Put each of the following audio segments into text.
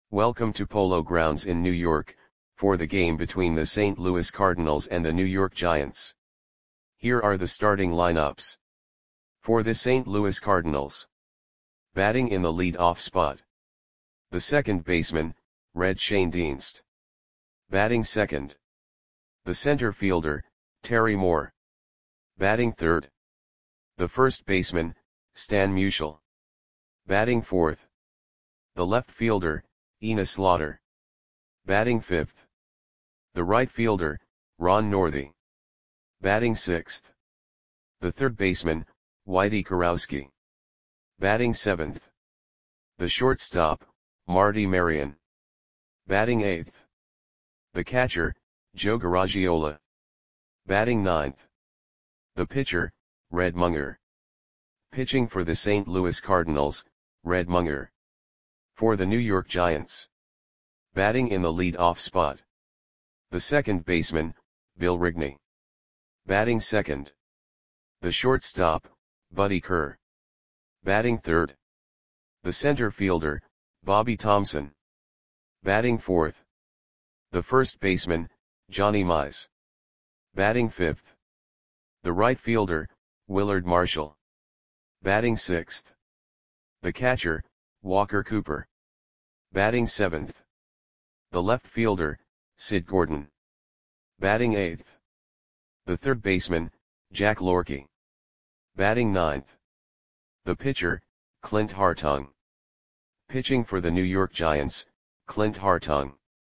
Welcome to Polo Grounds in New York, for the game between the St. Louis Cardinals and the New York Giants. Here are the starting lineups. For the St. Louis Cardinals. Batting in the lead-off spot. The second baseman, Red Schoendienst. Batting second. The center fielder, Terry Moore. Batting third. The first baseman, Stan Musial. Batting fourth. The left fielder, Enos Slaughter. Batting fifth. The right fielder, Ron Northy. Batting sixth. The third baseman, Whitey Kurowski. Batting seventh. The shortstop, Marty Marion. Batting eighth. The catcher, Joe Garagiola. Batting ninth. The pitcher, Red Munger. Pitching for the St. Louis Cardinals, Red Munger. For the New York Giants. Batting in the lead-off spot. The second baseman, Bill Rigney. Batting second. The shortstop, Buddy Kerr. Batting third. The center fielder, Bobby Thomson. Batting fourth. The first baseman, Johnny Mize. Batting fifth. The right fielder, Willard Marshall. Batting sixth. The catcher, Walker Cooper. Batting seventh. The left fielder, Sid Gordon. Batting eighth. The third baseman, Jack Lorky. Batting ninth. The pitcher, Clint Hartung. Pitching for the New York Giants, Clint Hartung.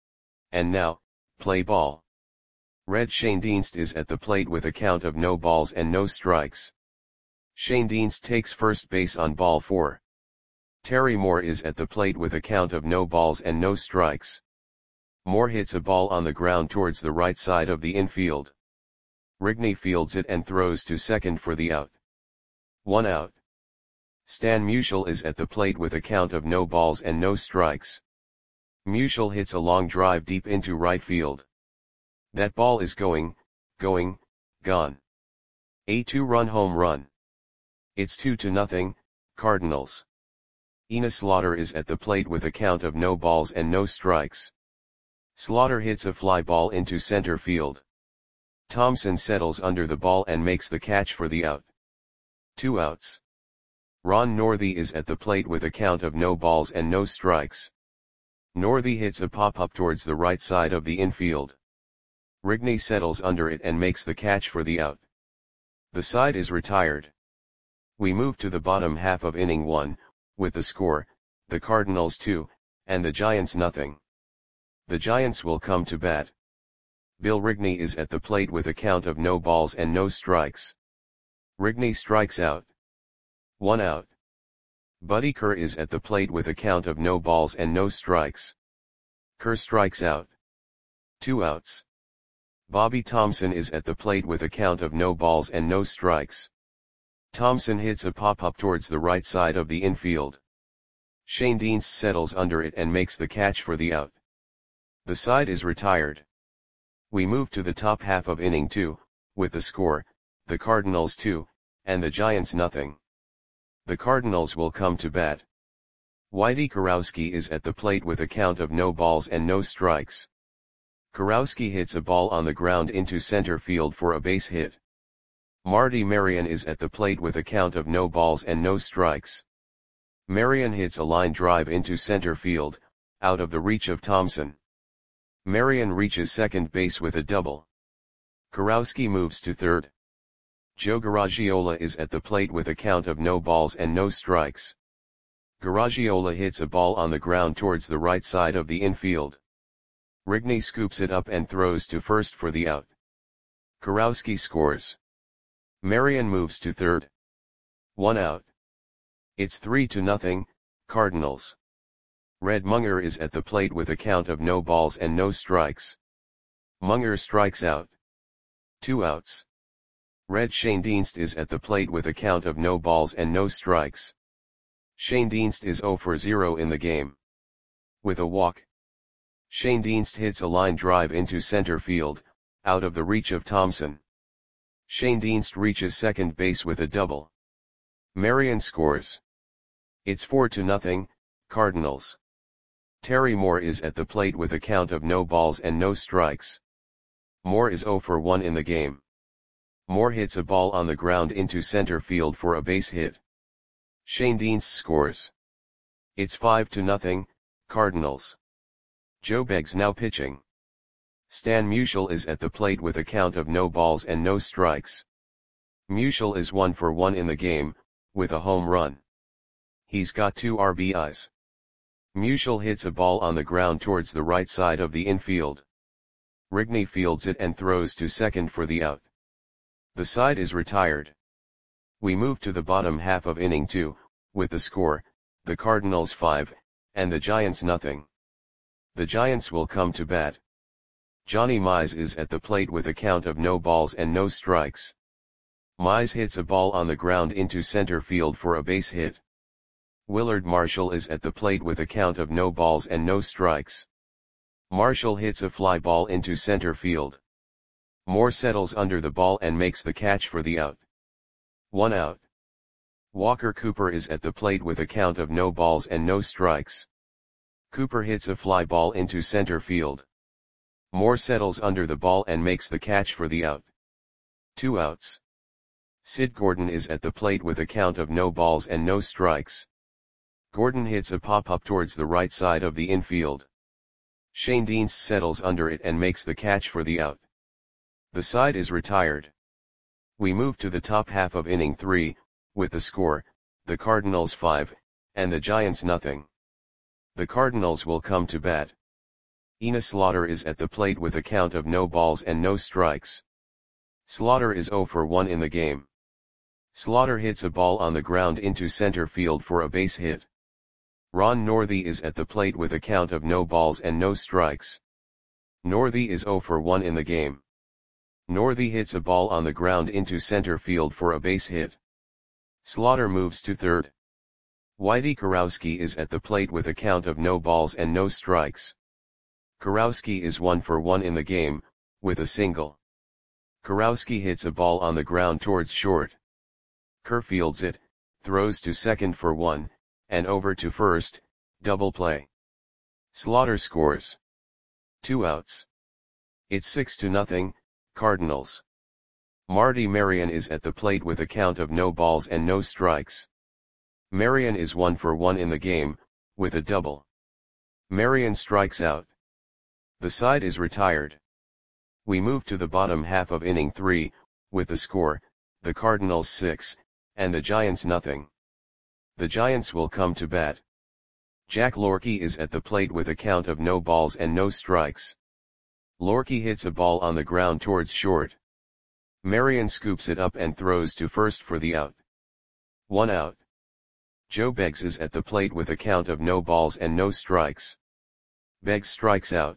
And now, play ball. Red Schoendienst is at the plate with a count of no balls and no strikes. Schoendienst takes first base on ball 4. Terry Moore is at the plate with a count of no balls and no strikes. Moore hits a ball on the ground towards the right side of the infield. Rigney fields it and throws to second for the out. 1 out. Stan Musial is at the plate with a count of no balls and no strikes. Musial hits a long drive deep into right field. That ball is gone. A 2-run home run. It's 2-0, Cardinals. Enos Slaughter is at the plate with a count of no balls and no strikes. Slaughter hits a fly ball into center field. Thomson settles under the ball and makes the catch for the out. 2 outs. Ron Northy is at the plate with a count of no balls and no strikes. Northy hits a pop-up towards the right side of the infield. Rigney settles under it and makes the catch for the out. The side is retired. We move to the bottom half of inning 1, with the score, the Cardinals 2, and the Giants nothing. The Giants will come to bat. Bill Rigney is at the plate with a count of no balls and no strikes. Rigney strikes out. 1 out. Buddy Kerr is at the plate with a count of no balls and no strikes. Kerr strikes out. 2 outs. Bobby Thomson is at the plate with a count of no balls and no strikes. Thomson hits a pop-up towards the right side of the infield. Schoendienst settles under it and makes the catch for the out. The side is retired. We move to the top half of inning 2, with the score, the Cardinals 2, and the Giants nothing. The Cardinals will come to bat. Whitey Kurowski is at the plate with a count of no balls and no strikes. Kurowski hits a ball on the ground into center field for a base hit. Marty Marion is at the plate with a count of no balls and no strikes. Marion hits a line drive into center field, out of the reach of Thomson. Marion reaches second base with a double. Kurowski moves to third. Joe Garagiola is at the plate with a count of no balls and no strikes. Garagiola hits a ball on the ground towards the right side of the infield. Rigney scoops it up and throws to first for the out. Kurowski scores. Marion moves to third. 1 out. It's 3-0, Cardinals. Red Munger is at the plate with a count of no balls and no strikes. Munger strikes out. 2 outs. Red Schoendienst is at the plate with a count of no balls and no strikes. Schoendienst is 0 for 0 in the game. With a walk. Schoendienst hits a line drive into center field, out of the reach of Thomson. Schoendienst reaches second base with a double. Marion scores. It's 4-0, Cardinals. Terry Moore is at the plate with a count of no balls and no strikes. Moore is 0 for 1 in the game. Moore hits a ball on the ground into center field for a base hit. Shane Dienst scores. It's 5-0, Cardinals. Joe Beggs now pitching. Stan Musial is at the plate with a count of no balls and no strikes. Musial is 1 for 1 in the game, with a home run. He's got 2 RBIs. Musial hits a ball on the ground towards the right side of the infield. Rigney fields it and throws to second for the out. The side is retired. We move to the bottom half of inning 2, with the score, the Cardinals 5, and the Giants nothing. The Giants will come to bat. Johnny Mize is at the plate with a count of no balls and no strikes. Mize hits a ball on the ground into center field for a base hit. Willard Marshall is at the plate with a count of no balls and no strikes. Marshall hits a fly ball into center field. Moore settles under the ball and makes the catch for the out. 1 out. Walker Cooper is at the plate with a count of no balls and no strikes. Cooper hits a fly ball into center field. Moore settles under the ball and makes the catch for the out. 2 outs. Sid Gordon is at the plate with a count of no balls and no strikes. Gordon hits a pop-up towards the right side of the infield. Shane Dienst settles under it and makes the catch for the out. The side is retired. We move to the top half of inning 3, with the score, the Cardinals 5, and the Giants nothing. The Cardinals will come to bat. Enos Slaughter is at the plate with a count of no balls and no strikes. Slaughter is 0 for 1 in the game. Slaughter hits a ball on the ground into center field for a base hit. Ron Northey is at the plate with a count of no balls and no strikes. Northey is 0 for 1 in the game. Northey hits a ball on the ground into center field for a base hit. Slaughter moves to third. Whitey Kurowski is at the plate with a count of no balls and no strikes. Kurowski is 1 for 1 in the game, with a single. Kurowski hits a ball on the ground towards short. Kerr fields it, throws to second for 1, and over to first, double play. Slaughter scores. 2 outs. It's 6-0, Cardinals. Marty Marion is at the plate with a count of no balls and no strikes. Marion is 1 for 1 in the game, with a double. Marion strikes out. The side is retired. We move to the bottom half of inning 3, with the score, the Cardinals 6, and the Giants nothing. The Giants will come to bat. Jack Lorky is at the plate with a count of no balls and no strikes. Lorky hits a ball on the ground towards short. Marion scoops it up and throws to first for the out. 1 out. Joe Beggs is at the plate with a count of no balls and no strikes. Beggs strikes out.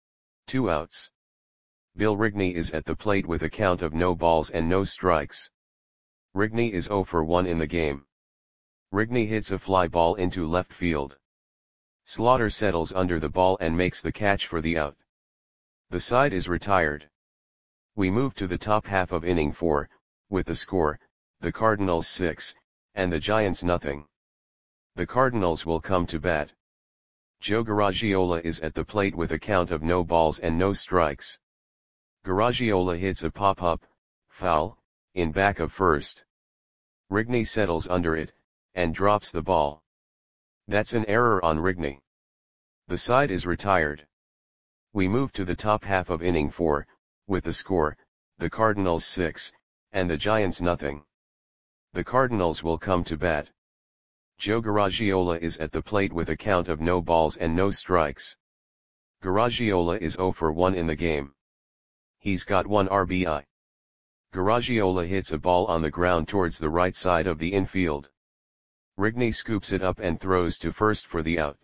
2 outs. Bill Rigney is at the plate with a count of no balls and no strikes. Rigney is 0 for 1 in the game. Rigney hits a fly ball into left field. Slaughter settles under the ball and makes the catch for the out. The side is retired. We move to the top half of inning 4, with the score, the Cardinals 6, and the Giants nothing. The Cardinals will come to bat. Joe Garagiola is at the plate with a count of no balls and no strikes. Garagiola hits a pop-up, foul, in back of first. Rigney settles under it, and drops the ball. That's an error on Rigney. The side is retired. We move to the top half of inning 4, with the score, the Cardinals 6, and the Giants nothing. The Cardinals will come to bat. Joe Garagiola is at the plate with a count of no balls and no strikes. Garagiola is 0 for 1 in the game. He's got 1 RBI. Garagiola hits a ball on the ground towards the right side of the infield. Rigney scoops it up and throws to first for the out.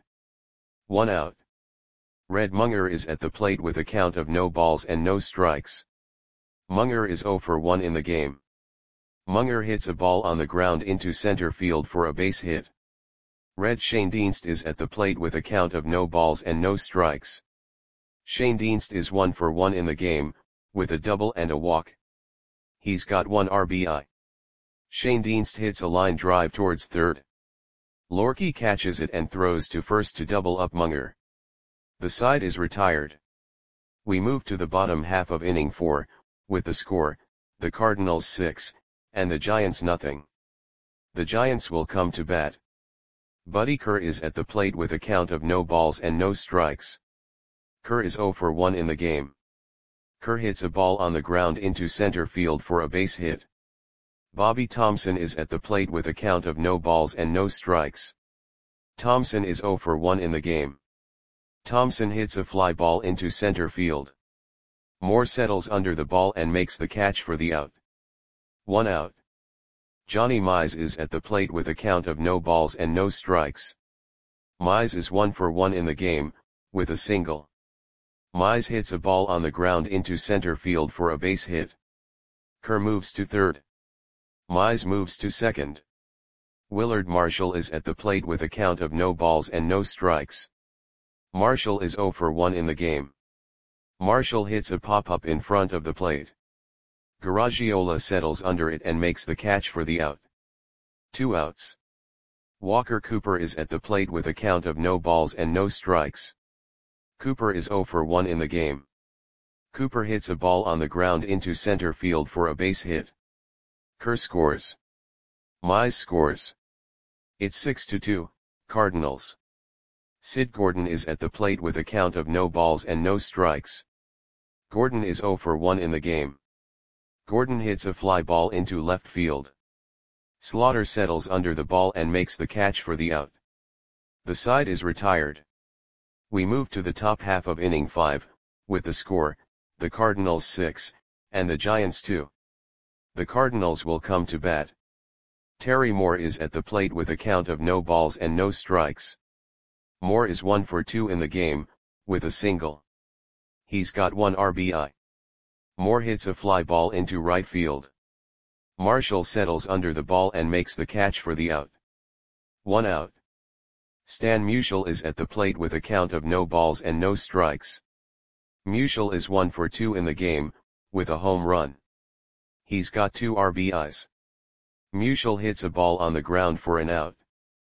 1 out. Red Munger is at the plate with a count of no balls and no strikes. Munger is 0 for 1 in the game. Munger hits a ball on the ground into center field for a base hit. Red Shane Dienst is at the plate with a count of no balls and no strikes. Shane Dienst is 1 for 1 in the game, with a double and a walk. He's got 1 RBI. Shane Dienst hits a line drive towards third. Lorky catches it and throws to first to double up Munger. The side is retired. We move to the bottom half of inning 4, with the score, the Cardinals 6, and the Giants nothing. The Giants will come to bat. Buddy Kerr is at the plate with a count of no balls and no strikes. Kerr is 0 for 1 in the game. Kerr hits a ball on the ground into center field for a base hit. Bobby Thomson is at the plate with a count of no balls and no strikes. Thomson is 0 for 1 in the game. Thomson hits a fly ball into center field. Moore settles under the ball and makes the catch for the out. 1 out. Johnny Mize is at the plate with a count of no balls and no strikes. Mize is 1 for 1 in the game, with a single. Mize hits a ball on the ground into center field for a base hit. Kerr moves to third. Mize moves to second. Willard Marshall is at the plate with a count of no balls and no strikes. Marshall is 0 for 1 in the game. Marshall hits a pop-up in front of the plate. Garagiola settles under it and makes the catch for the out. 2 outs. Walker Cooper is at the plate with a count of no balls and no strikes. Cooper is 0 for 1 in the game. Cooper hits a ball on the ground into center field for a base hit. Kerr scores. Mize scores. It's 6-2, Cardinals. Sid Gordon is at the plate with a count of no balls and no strikes. Gordon is 0 for 1 in the game. Gordon hits a fly ball into left field. Slaughter settles under the ball and makes the catch for the out. The side is retired. We move to the top half of inning 5, with the score, the Cardinals 6, and the Giants 2. The Cardinals will come to bat. Terry Moore is at the plate with a count of no balls and no strikes. Moore is 1 for 2 in the game, with a single. He's got 1 RBI. Moore hits a fly ball into right field. Marshall settles under the ball and makes the catch for the out. 1 out. Stan Musial is at the plate with a count of no balls and no strikes. Musial is 1 for 2 in the game, with a home run. He's got 2 RBIs. Musial hits a ball on the ground for an out.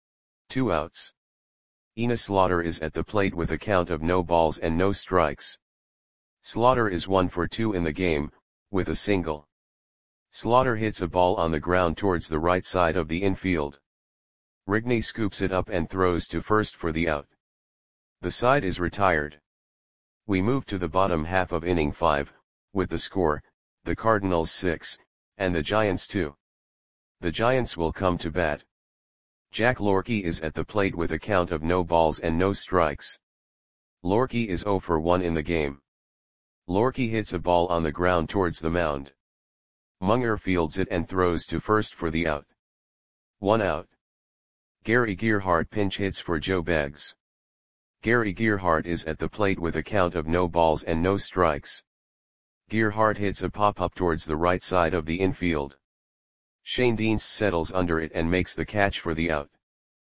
2 outs. Enos Slaughter is at the plate with a count of no balls and no strikes. Slaughter is 1 for 2 in the game, with a single. Slaughter hits a ball on the ground towards the right side of the infield. Rigney scoops it up and throws to first for the out. The side is retired. We move to the bottom half of inning 5, with the score, the Cardinals 6, and the Giants 2. The Giants will come to bat. Jack Lorky is at the plate with a count of no balls and no strikes. Lorky is 0 for 1 in the game. Lorky hits a ball on the ground towards the mound. Munger fields it and throws to first for the out. 1 out. Gary Gearhart pinch hits for Joe Beggs. Gary Gearhart is at the plate with a count of no balls and no strikes. Gearhart hits a pop-up towards the right side of the infield. Shane Dienst settles under it and makes the catch for the out.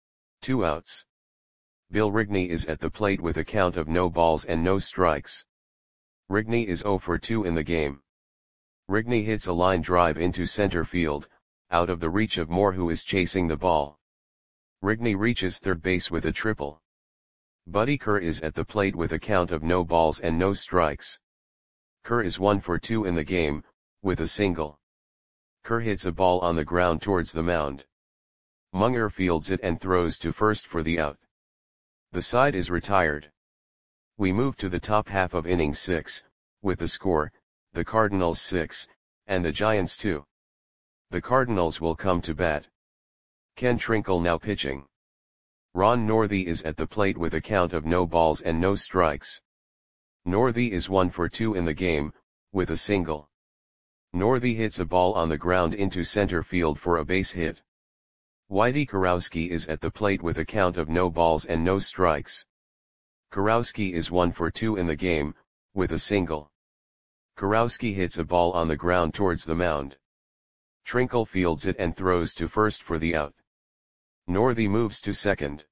2 outs. Bill Rigney is at the plate with a count of no balls and no strikes. Rigney is 0 for 2 in the game. Rigney hits a line drive into center field, out of the reach of Moore, who is chasing the ball. Rigney reaches third base with a triple. Buddy Kerr is at the plate with a count of no balls and no strikes. Kerr is 1 for 2 in the game, with a single. Kerr hits a ball on the ground towards the mound. Munger fields it and throws to first for the out. The side is retired. We move to the top half of inning 6, with the score, the Cardinals 6, and the Giants 2. The Cardinals will come to bat. Ken Trinkle now pitching. Ron Northey is at the plate with a count of no balls and no strikes. Northey is 1 for 2 in the game, with a single. Northey hits a ball on the ground into center field for a base hit. Whitey Kurowski is at the plate with a count of no balls and no strikes. Kurowski is 1 for 2 in the game, with a single. Kurowski hits a ball on the ground towards the mound. Trinkle fields it and throws to first for the out. Northey moves to second.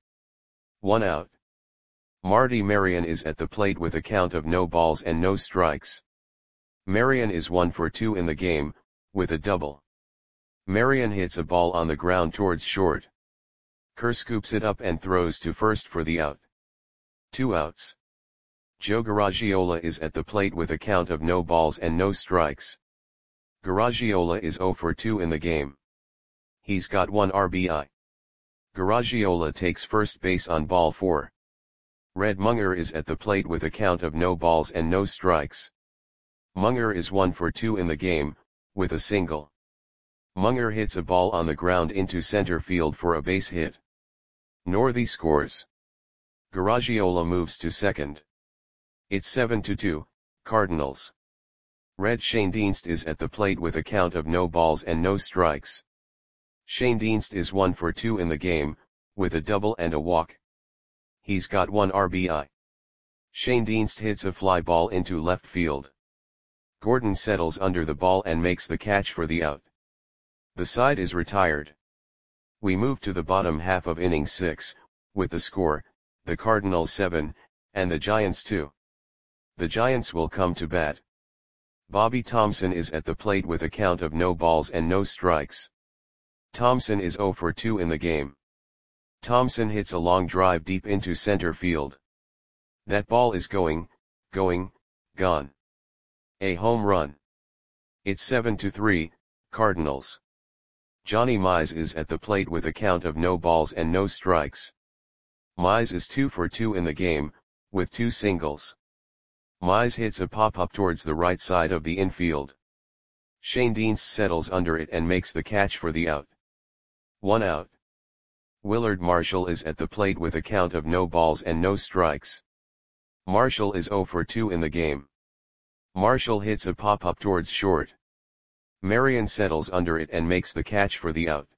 1 out. Marty Marion is at the plate with a count of no balls and no strikes. Marion is 1 for 2 in the game, with a double. Marion hits a ball on the ground towards short. Kerr scoops it up and throws to first for the out. 2 outs. Joe Garagiola is at the plate with a count of no balls and no strikes. Garagiola is 0 for 2 in the game. He's got 1 RBI. Garagiola takes first base on ball 4. Red Munger is at the plate with a count of no balls and no strikes. Munger is 1 for 2 in the game, with a single. Munger hits a ball on the ground into center field for a base hit. Northey scores. Garagiola moves to second. It's 7-2, Cardinals. Red Schoendienst is at the plate with a count of no balls and no strikes. Schoendienst is 1 for 2 in the game, with a double and a walk. He's got 1 RBI. Schoendienst hits a fly ball into left field. Gordon settles under the ball and makes the catch for the out. The side is retired. We move to the bottom half of inning 6, with the score, the Cardinals 7, and the Giants 2. The Giants will come to bat. Bobby Thomson is at the plate with a count of no balls and no strikes. Thomson is 0 for 2 in the game. Thomson hits a long drive deep into center field. That ball is gone. A home run. It's 7-3, Cardinals. Johnny Mize is at the plate with a count of no balls and no strikes. Mize is 2 for 2 in the game, with 2 singles. Mize hits a pop-up towards the right side of the infield. Schoendienst settles under it and makes the catch for the out. 1 out. Willard Marshall is at the plate with a count of no balls and no strikes. Marshall is 0 for 2 in the game. Marshall hits a pop-up towards short. Marion settles under it and makes the catch for the out.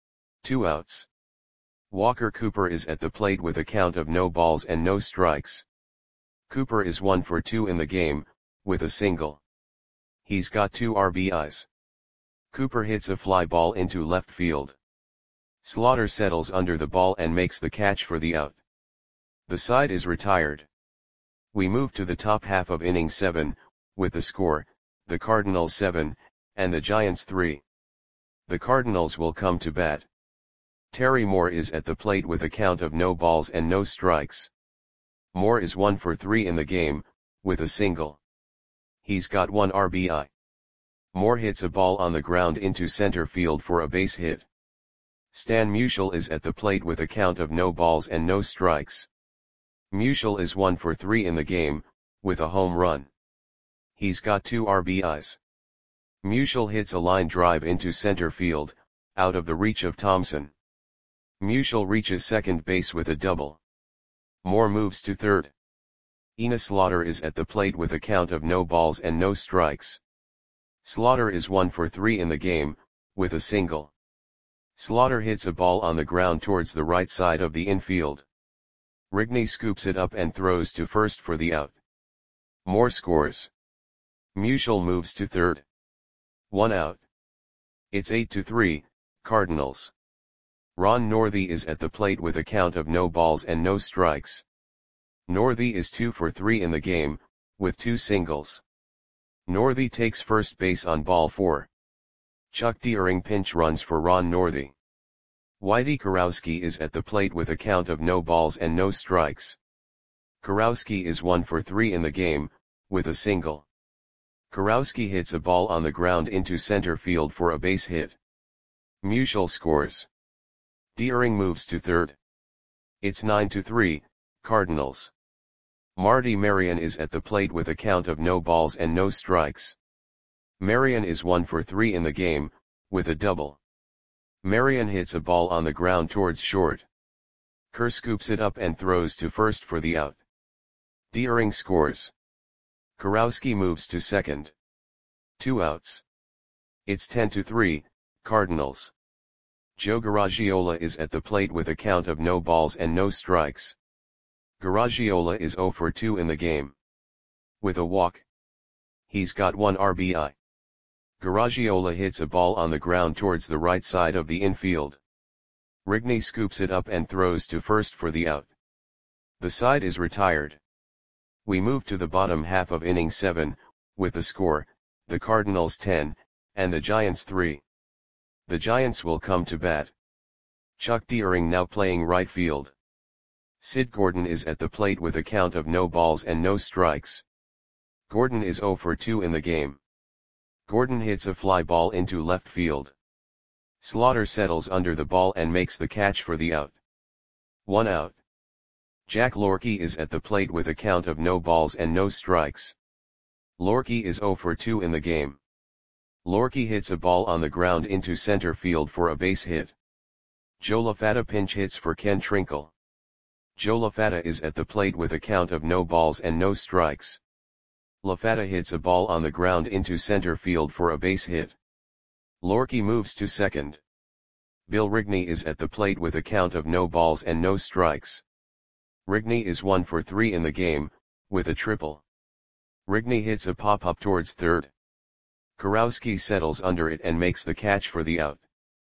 2 outs. Walker Cooper is at the plate with a count of no balls and no strikes. Cooper is 1 for 2 in the game, with a single. He's got 2 RBIs. Cooper hits a fly ball into left field. Slaughter settles under the ball and makes the catch for the out. The side is retired. We move to the top half of inning 7, with the score, the Cardinals 7, and the Giants 3. The Cardinals will come to bat. Terry Moore is at the plate with a count of no balls and no strikes. Moore is 1 for 3 in the game, with a single. He's got 1 RBI. Moore hits a ball on the ground into center field for a base hit. Stan Musial is at the plate with a count of no balls and no strikes. Musial is 1 for 3 in the game, with a home run. He's got 2 RBIs. Musial hits a line drive into center field, out of the reach of Thomson. Musial reaches second base with a double. Moore moves to third. Enos Slaughter is at the plate with a count of no balls and no strikes. Slaughter is 1 for 3 in the game, with a single. Slaughter hits a ball on the ground towards the right side of the infield. Rigney scoops it up and throws to first for the out. Moore scores. Musial moves to third. 1 out. It's 8-3, Cardinals. Ron Northey is at the plate with a count of no balls and no strikes. Northey is 2 for 3 in the game, with 2 singles. Northey takes first base on ball 4. Chuck Deering pinch runs for Ron Northey. Whitey Kurowski is at the plate with a count of no balls and no strikes. Kurowski is 1 for 3 in the game, with a single. Kurowski hits a ball on the ground into center field for a base hit. Musial scores. Deering moves to third. It's 9-3, Cardinals. Marty Marion is at the plate with a count of no balls and no strikes. Marion is 1 for 3 in the game, with a double. Marion hits a ball on the ground towards short. Kerr scoops it up and throws to first for the out. Deering scores. Kurowski moves to second. 2 outs. It's 10-3, Cardinals. Joe Garagiola is at the plate with a count of no balls and no strikes. Garagiola is 0 for 2 in the game. With a walk. He's got 1 RBI. Garagiola hits a ball on the ground towards the right side of the infield. Rigney scoops it up and throws to first for the out. The side is retired. We move to the bottom half of inning 7, with the score, the Cardinals 10, and the Giants 3. The Giants will come to bat. Chuck Deering now playing right field. Sid Gordon is at the plate with a count of no balls and no strikes. Gordon is 0 for 2 in the game. Gordon hits a fly ball into left field. Slaughter settles under the ball and makes the catch for the out. 1 out. Jack Lorky is at the plate with a count of no balls and no strikes. Lorky is 0 for 2 in the game. Lorky hits a ball on the ground into center field for a base hit. Joe LaFatta pinch hits for Ken Trinkle. Joe LaFatta is at the plate with a count of no balls and no strikes. LaFatta hits a ball on the ground into center field for a base hit. Lorky moves to second. Bill Rigney is at the plate with a count of no balls and no strikes. Rigney is 1 for 3 in the game, with a triple. Rigney hits a pop-up towards third. Kurowski settles under it and makes the catch for the out.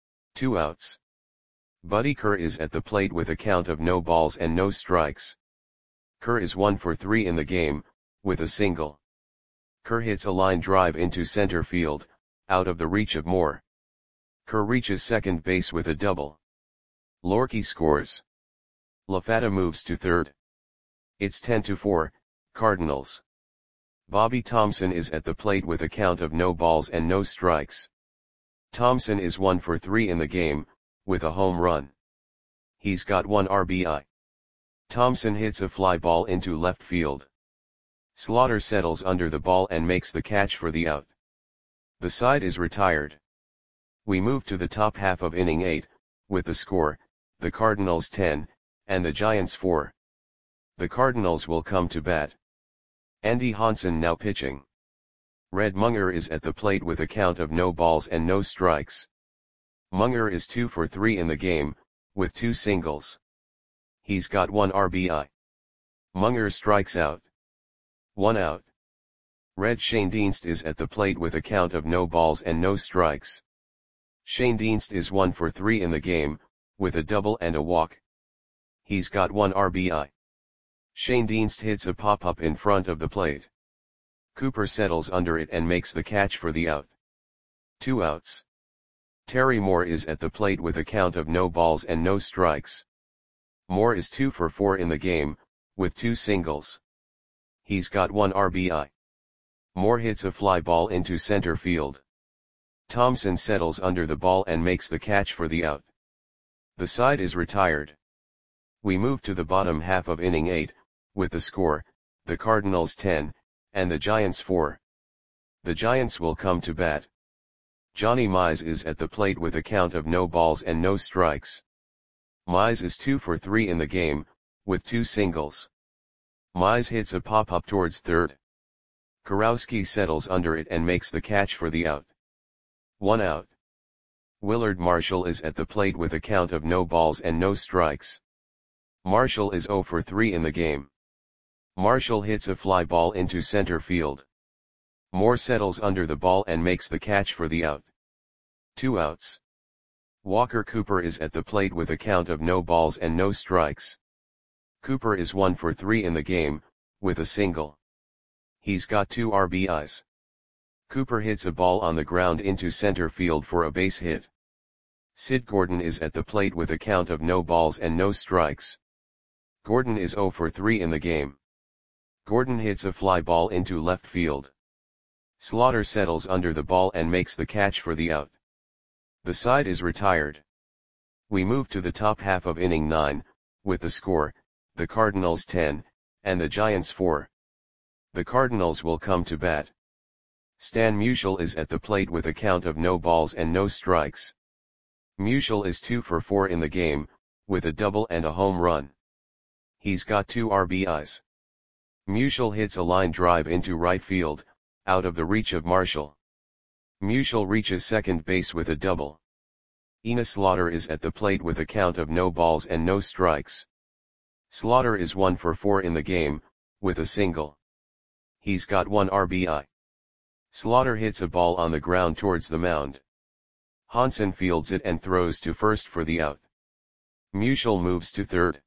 2 outs. Buddy Kerr is at the plate with a count of no balls and no strikes. Kerr is 1 for 3 in the game, with a single. Kerr hits a line drive into center field, out of the reach of Moore. Kerr reaches second base with a double. Lorky scores. LaFatta moves to third. It's 10-4, Cardinals. Bobby Thomson is at the plate with a count of no balls and no strikes. Thomson is 1 for 3 in the game, with a home run. He's got 1 RBI. Thomson hits a fly ball into left field. Slaughter settles under the ball and makes the catch for the out. The side is retired. We move to the top half of inning 8, with the score, the Cardinals 10, and the Giants 4. The Cardinals will come to bat. Andy Hansen now pitching. Red Munger is at the plate with a count of no balls and no strikes. Munger is 2 for 3 in the game, with 2 singles. He's got 1 RBI. Munger strikes out. 1 out. Red Schoendienst is at the plate with a count of no balls and no strikes. Schoendienst is 1 for 3 in the game, with a double and a walk. He's got 1 RBI. Schoendienst hits a pop-up in front of the plate. Cooper settles under it and makes the catch for the out. 2 outs. Terry Moore is at the plate with a count of no balls and no strikes. Moore is 2 for 4 in the game, with 2 singles. He's got 1 RBI. Moore hits a fly ball into center field. Thomson settles under the ball and makes the catch for the out. The side is retired. We move to the bottom half of inning 8, with the score, the Cardinals 10, and the Giants 4. The Giants will come to bat. Johnny Mize is at the plate with a count of no balls and no strikes. Mize is 2 for 3 in the game, with 2 singles. Mize hits a pop-up towards third. Kurowski settles under it and makes the catch for the out. 1 out. Willard Marshall is at the plate with a count of no balls and no strikes. Marshall is 0 for 3 in the game. Marshall hits a fly ball into center field. Moore settles under the ball and makes the catch for the out. 2 outs. Walker Cooper is at the plate with a count of no balls and no strikes. Cooper is 1 for 3 in the game, with a single. He's got 2 RBIs. Cooper hits a ball on the ground into center field for a base hit. Sid Gordon is at the plate with a count of no balls and no strikes. Gordon is 0 for 3 in the game. Gordon hits a fly ball into left field. Slaughter settles under the ball and makes the catch for the out. The side is retired. We move to the top half of inning 9, with the score, the Cardinals 10, and the Giants 4. The Cardinals will come to bat. Stan Musial is at the plate with a count of no balls and no strikes. Musial is 2 for 4 in the game, with a double and a home run. He's got 2 RBIs. Musial hits a line drive into right field, out of the reach of Marshall. Musial reaches second base with a double. Enos Slaughter is at the plate with a count of no balls and no strikes. Slaughter is 1 for 4 in the game, with a single. He's got 1 RBI. Slaughter hits a ball on the ground towards the mound. Hansen fields it and throws to first for the out. Musial moves to third.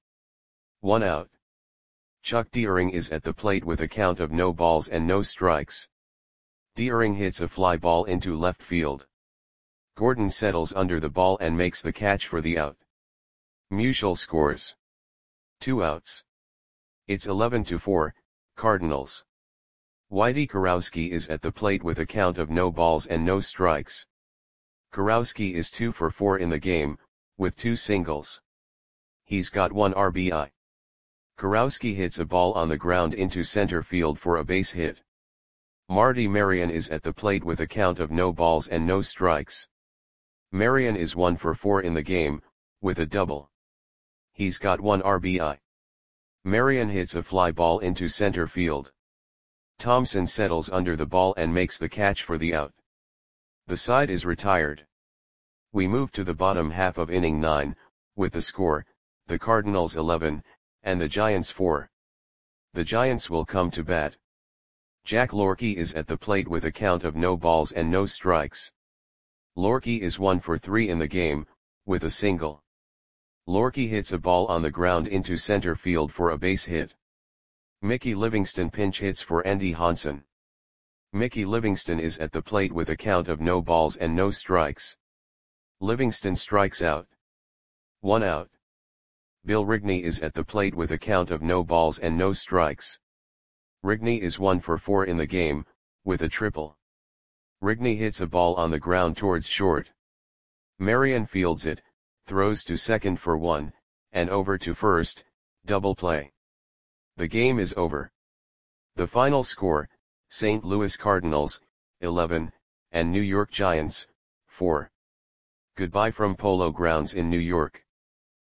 1 out. Chuck Deering is at the plate with a count of no balls and no strikes. Deering hits a fly ball into left field. Gordon settles under the ball and makes the catch for the out. Musial scores. 2 outs. It's 11-4, Cardinals. Whitey Kurowski is at the plate with a count of no balls and no strikes. Kurowski is 2 for 4 in the game, with 2 singles. He's got 1 RBI. Kurowski hits a ball on the ground into center field for a base hit. Marty Marion is at the plate with a count of no balls and no strikes. Marion is 1 for 4 in the game, with a double. He's got 1 RBI. Marion hits a fly ball into center field. Thompson settles under the ball and makes the catch for the out. The side is retired. We move to the bottom half of inning 9, with the score, the Cardinals 11, and the Giants 4. The Giants will come to bat. Jack Lorky is at the plate with a count of no balls and no strikes. Lorky is 1 for 3 in the game, with a single. Lorky hits a ball on the ground into center field for a base hit. Mickey Livingston pinch hits for Andy Hansen. Mickey Livingston is at the plate with a count of no balls and no strikes. Livingston strikes out. 1 out. Bill Rigney is at the plate with a count of no balls and no strikes. Rigney is 1 for 4 in the game, with a triple. Rigney hits a ball on the ground towards short. Marion fields it, throws to second for 1, and over to first, double play. The game is over. The final score, St. Louis Cardinals, 11, and New York Giants, 4. Goodbye from Polo Grounds in New York.